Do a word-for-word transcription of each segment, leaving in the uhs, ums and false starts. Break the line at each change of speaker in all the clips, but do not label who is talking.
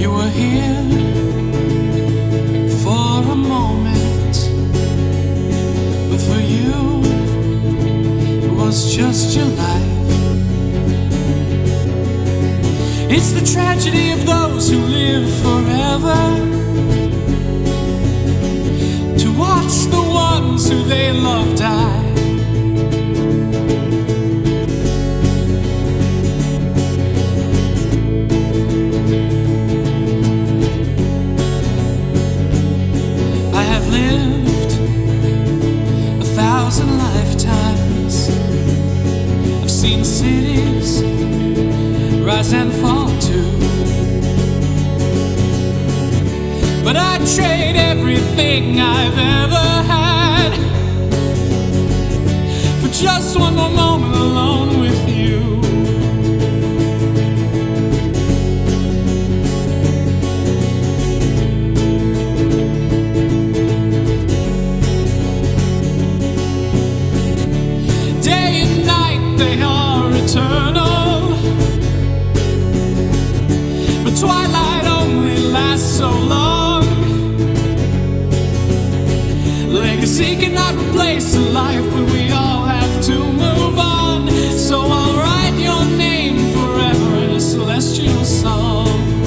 You were here for a moment, but for you it was just your life. It's the tragedy of those who live forever, to watch the ones who they love die. I have lived a thousand lifetimes. I've seen cities rise and fall too, but I'd trade everything I've ever had for just one more moment alone with you. Day and night, they are eternal, but twilight only lasts so long. Legacy cannot replace a life, but we all have to move on. So I'll write your name forever in a celestial song.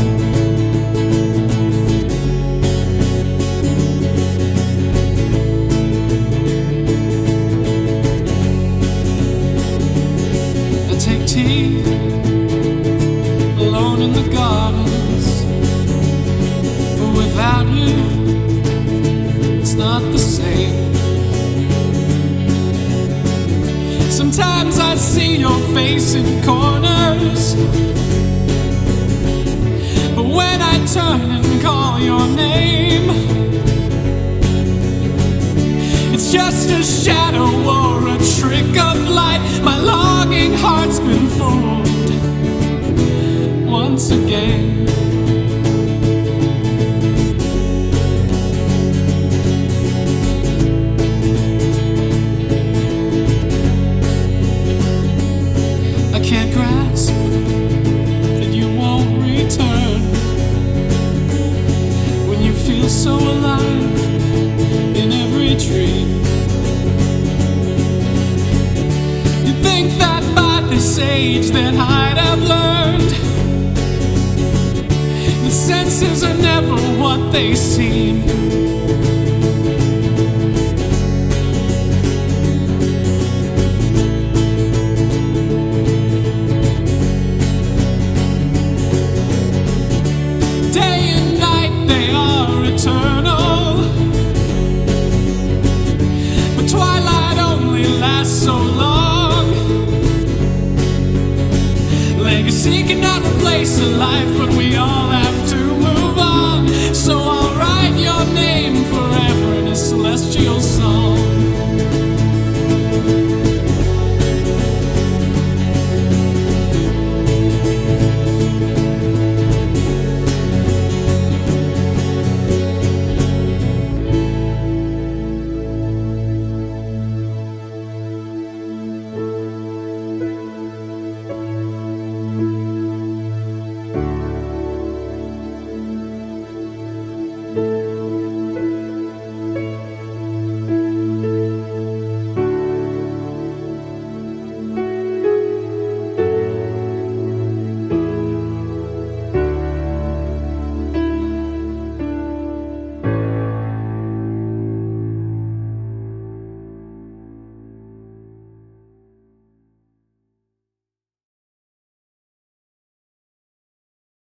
I take tea alone in the gardens, but without you it's not the same. Sometimes I see your face in corners, but when I turn and call your name, it's just a shadow or a trick of light. My longing heart's been fooled once again. Can't grasp that you won't return when you feel so alive in every dream. You think that by this age that I'd have learned that senses are never what they seem. So long. Legacy cannot replace a life, but we all have to move on. So I'll write your name forever in a celestial song. Thank you.